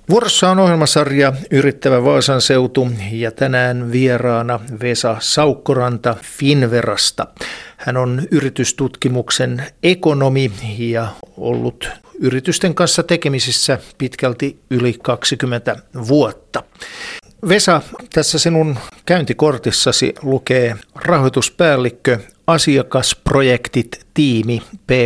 Vuorossa on ohjelmasarja Yrittävä Vaasan seutu ja tänään vieraana Vesa Saukkoranta Finnverasta. Hän on yritystutkimuksen ekonomi ja ollut yritysten kanssa tekemisissä pitkälti yli 20 vuotta. Vesa, tässä sinun käyntikortissasi lukee rahoituspäällikkö, asiakasprojektit, tiimi,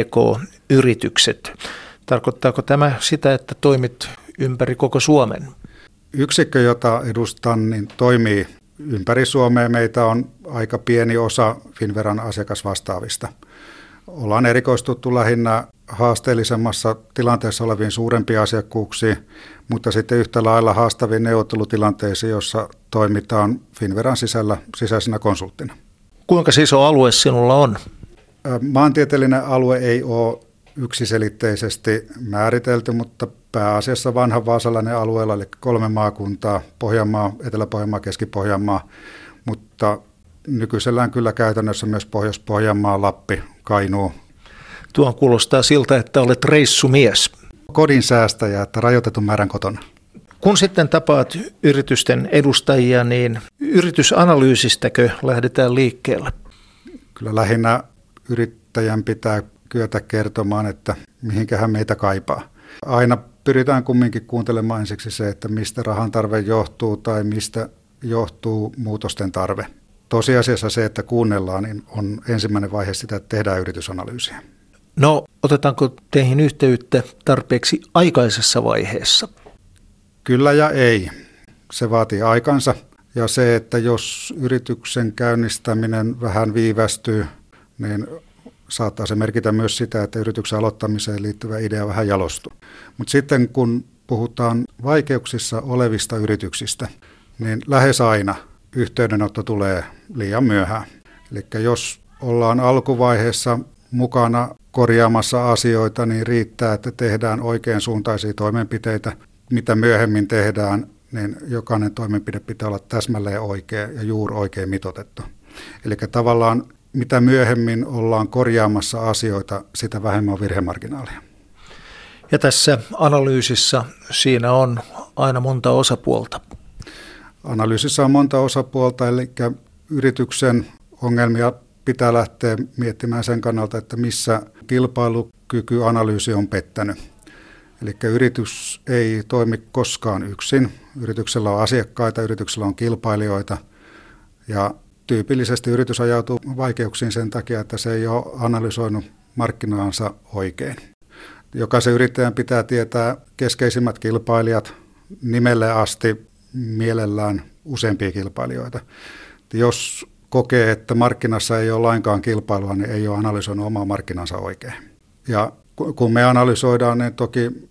PK-yritykset. Tarkoittaako tämä sitä, että toimit ympäri koko Suomen? Yksikkö, jota edustan, niin toimii ympäri Suomea. Meitä on aika pieni osa Finnveran asiakasvastaavista. Ollaan erikoistuttu lähinnä haasteellisemmassa tilanteessa oleviin suurempiin asiakkuuksiin, mutta sitten yhtä lailla haastaviin neuvottelutilanteisiin, jossa toimitaan Finnveran sisäisenä konsulttina. Kuinka iso alue sinulla on? Maantieteellinen alue ei ole yksiselitteisesti määritelty, mutta pääasiassa vanha vaasalainen alueella, eli 3 maakuntaa, Pohjanmaa, Etelä-Pohjanmaa, Keski-Pohjanmaa, mutta nykyisellään kyllä käytännössä myös Pohjois-Pohjanmaa, Lappi, Kainuu. Tuon kuulostaa siltä, että olet reissumies. Kodin säästäjä, että rajoitetun määrän kotona. Kun sitten tapaat yritysten edustajia, niin yritysanalyysistakö lähdetään liikkeelle? Kyllä lähinnä yrittäjän pitää kyetä kertomaan, että mihinkähän meitä kaipaa. Aina pyritään kumminkin kuuntelemaan ensiksi se, että mistä rahan tarve johtuu tai mistä johtuu muutosten tarve. Tosiasiassa se, että kuunnellaan, niin on ensimmäinen vaihe sitä, että tehdään yritysanalyysiä. No, otetaanko teihin yhteyttä tarpeeksi aikaisessa vaiheessa? Kyllä ja ei. Se vaatii aikansa. Ja se, että jos yrityksen käynnistäminen vähän viivästyy, niin saattaa se merkitä myös sitä, että yrityksen aloittamiseen liittyvä idea vähän jalostuu. Mutta sitten kun puhutaan vaikeuksissa olevista yrityksistä, niin lähes aina yhteydenotto tulee liian myöhään. Eli jos ollaan alkuvaiheessa mukana korjaamassa asioita, niin riittää, että tehdään oikean suuntaisia toimenpiteitä. Mitä myöhemmin tehdään, niin jokainen toimenpide pitää olla täsmälleen oikea ja juuri oikein mitoitettu. Eli tavallaan mitä myöhemmin ollaan korjaamassa asioita, sitä vähemmän on virhemarginaalia. Ja tässä analyysissä siinä on aina monta osapuolta. Analyysissä on monta osapuolta, eli yrityksen ongelmia pitää lähteä miettimään sen kannalta, että missä kilpailukykyanalyysi on pettänyt. Eli yritys ei toimi koskaan yksin. Yrityksellä on asiakkaita, yrityksellä on kilpailijoita ja tyypillisesti yritys ajautuu vaikeuksiin sen takia, että se ei ole analysoinut markkinaansa oikein. Jokaisen yrittäjän pitää tietää keskeisimmät kilpailijat nimelle asti, mielellään useampia kilpailijoita. Jos kokee, että markkinassa ei ole lainkaan kilpailua, niin ei ole analysoinut omaa markkinansa oikein. Ja kun me analysoidaan, niin toki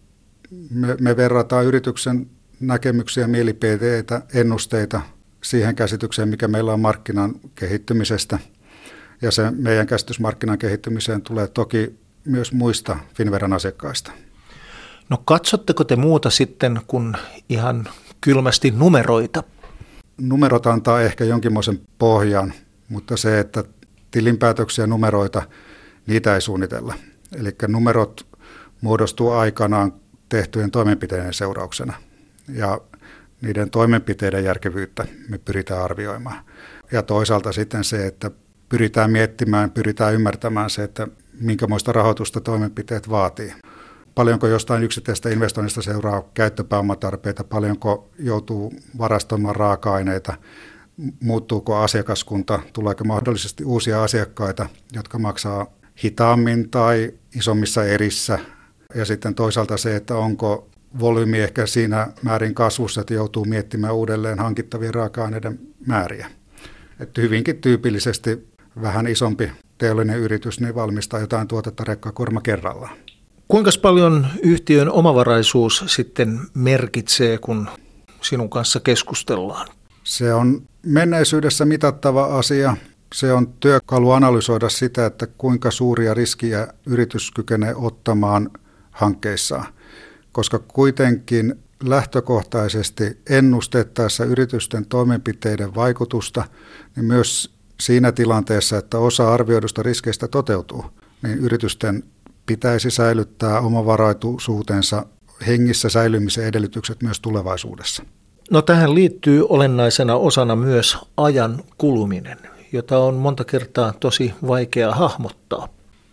me verrataan yrityksen näkemyksiä, mielipiteitä, ennusteita siihen käsitykseen, mikä meillä on markkinan kehittymisestä. Ja se meidän käsitys markkinan kehittymiseen tulee toki myös muista Finnveran asiakkaista. No katsotteko te muuta sitten kuin ihan kylmästi numeroita? Numerot antaa ehkä jonkinmoisen pohjan, mutta se, että tilinpäätöksiä numeroita, niitä ei suunnitella. Eli numerot muodostuu aikanaan tehtyjen toimenpiteiden seurauksena ja niiden toimenpiteiden järkevyyttä me pyritään arvioimaan. Ja toisaalta sitten se, että pyritään miettimään, pyritään ymmärtämään se, että minkämoista rahoitusta toimenpiteet vaatii. Paljonko jostain yksittäisestä investoinnista seuraa käyttöpääomatarpeita, paljonko joutuu varastoimaan raaka-aineita, muuttuuko asiakaskunta, tuleeko mahdollisesti uusia asiakkaita, jotka maksaa hitaammin tai isommissa erissä. Ja sitten toisaalta se, että onko volyymi ehkä siinä määrin kasvussa, että joutuu miettimään uudelleen hankittavien raaka-aineiden määriä. Että hyvinkin tyypillisesti vähän isompi teollinen yritys niin valmistaa jotain tuotetta rekkakuorma kerrallaan. Kuinka paljon yhtiön omavaraisuus sitten merkitsee, kun sinun kanssa keskustellaan? Se on menneisyydessä mitattava asia. Se on työkalu analysoida sitä, että kuinka suuria riskiä yritys kykenee ottamaan hankkeissaan. Koska kuitenkin lähtökohtaisesti ennustettaessa yritysten toimenpiteiden vaikutusta, niin myös siinä tilanteessa, että osa arvioidusta riskeistä toteutuu, niin yritysten pitäisi säilyttää omavaraisuutensa hengissä säilymisen edellytykset myös tulevaisuudessa. No tähän liittyy olennaisena osana myös ajan kuluminen, jota on monta kertaa tosi vaikea hahmottaa.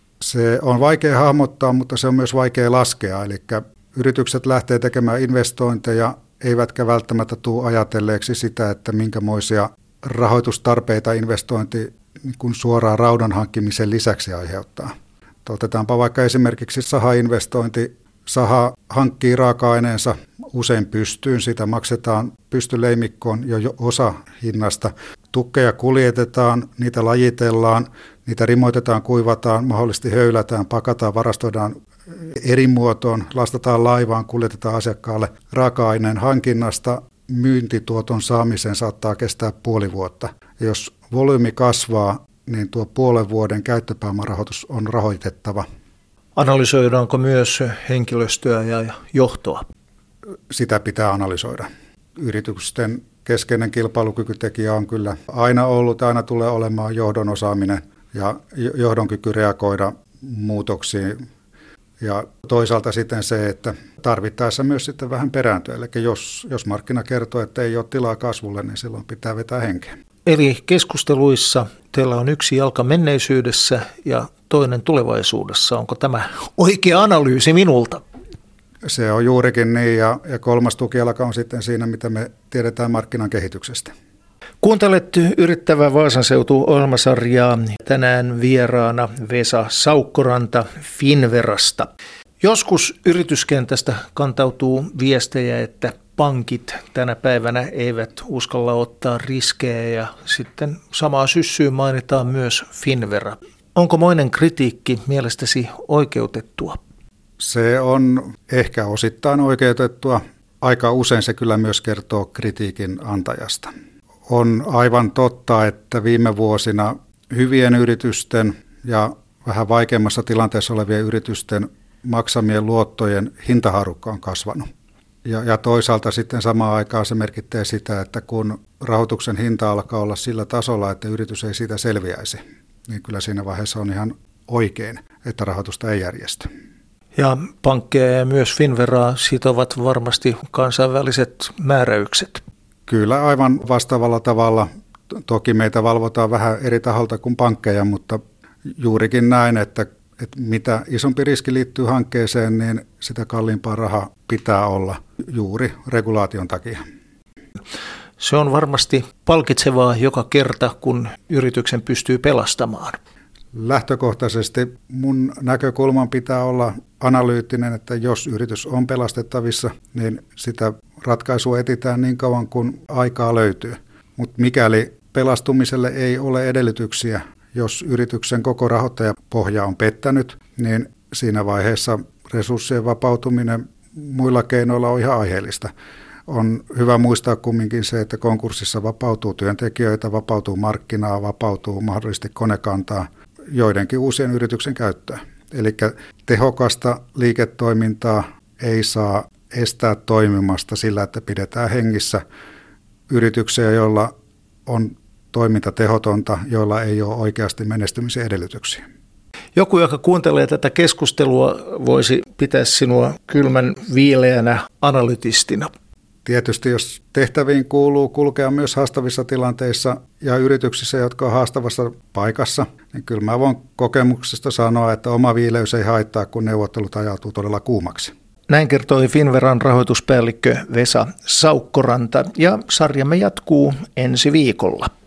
Se on vaikea hahmottaa, mutta se on myös vaikea laskea. Eli yritykset lähtee tekemään investointeja, eivätkä välttämättä tule ajatelleeksi sitä, että minkämoisia rahoitustarpeita investointi niin suoraan raudan hankkimisen lisäksi aiheuttaa. Otetaanpa vaikka esimerkiksi sahainvestointi. Saha hankkii raaka-aineensa usein pystyyn, siitä maksetaan pystyleimikkoon jo osa hinnasta. Tukkeja kuljetetaan, niitä lajitellaan, niitä rimoitetaan, kuivataan, mahdollisesti höylätään, pakataan, varastoidaan eri muotoon, lastataan laivaan, kuljetetaan asiakkaalle. Raaka-aineen hankinnasta myyntituoton saamisen saattaa kestää puoli vuotta. Ja jos volyymi kasvaa, niin tuo puolen vuoden käyttöpääomarahoitus on rahoitettava. Analysoidaanko myös henkilöstöä ja johtoa? Sitä pitää analysoida. Yritysten keskeinen kilpailukykytekijä on kyllä aina ollut, aina tulee olemaan johdon osaaminen ja johdon kyky reagoida muutoksiin. Ja toisaalta sitten se, että tarvittaessa myös sitten vähän perääntyä. Eli jos markkina kertoo, että ei ole tilaa kasvulle, niin silloin pitää vetää henkeä. Eli keskusteluissa teillä on yksi jalka menneisyydessä ja toinen tulevaisuudessa. Onko tämä oikea analyysi minulta? Se on juurikin niin, ja kolmas tukijalka on sitten siinä, mitä me tiedetään markkinan kehityksestä. Kuuntelet Yrittävä Vaasan seutu -ohjelmasarjaa. Tänään vieraana Vesa Saukkoranta Finnverasta. Joskus yrityskentästä kantautuu viestejä, että pankit tänä päivänä eivät uskalla ottaa riskejä ja sitten samaa syssyyn mainitaan myös Finnvera. Onko moinen kritiikki mielestäsi oikeutettua? Se on ehkä osittain oikeutettua. Aika usein se kyllä myös kertoo kritiikin antajasta. On aivan totta, että viime vuosina hyvien yritysten ja vähän vaikeammassa tilanteessa olevien yritysten maksamien luottojen hintaharukka on kasvanut. Ja toisaalta sitten samaan aikaan se merkitsee sitä, että kun rahoituksen hinta alkaa olla sillä tasolla, että yritys ei siitä selviäisi, niin kyllä siinä vaiheessa on ihan oikein, että rahoitusta ei järjesty. Ja pankkeja ja myös Finnveraa sitovat varmasti kansainväliset määräykset. Kyllä aivan vastaavalla tavalla. Toki meitä valvotaan vähän eri taholta kuin pankkeja, mutta juurikin näin, että mitä isompi riski liittyy hankkeeseen, niin sitä kalliimpaa raha pitää olla juuri regulaation takia. Se on varmasti palkitsevaa joka kerta, kun yrityksen pystyy pelastamaan. Lähtökohtaisesti mun näkökulman pitää olla analyyttinen, että jos yritys on pelastettavissa, niin sitä ratkaisua etsitään niin kauan kuin aikaa löytyy. Mutta mikäli pelastumiselle ei ole edellytyksiä, jos yrityksen koko rahoittajapohja on pettänyt, niin siinä vaiheessa resurssien vapautuminen muilla keinoilla on ihan aiheellista. On hyvä muistaa kumminkin se, että konkurssissa vapautuu työntekijöitä, vapautuu markkinaa, vapautuu mahdollisesti konekantaa joidenkin uusien yrityksen käyttöön. Eli tehokasta liiketoimintaa ei saa estää toimimasta sillä, että pidetään hengissä yrityksiä, joilla on toiminta tehotonta, joilla ei ole oikeasti menestymisen edellytyksiä. Joku, joka kuuntelee tätä keskustelua, voisi pitää sinua kylmän viileänä analytistina. Tietysti jos tehtäviin kuuluu kulkea myös haastavissa tilanteissa ja yrityksissä, jotka on haastavassa paikassa, niin kyllä mä voin kokemuksesta sanoa, että oma viileys ei haittaa, kun neuvottelut ajautuu todella kuumaksi. Näin kertoi Finnveran rahoituspäällikkö Vesa Saukkoranta ja sarjamme jatkuu ensi viikolla.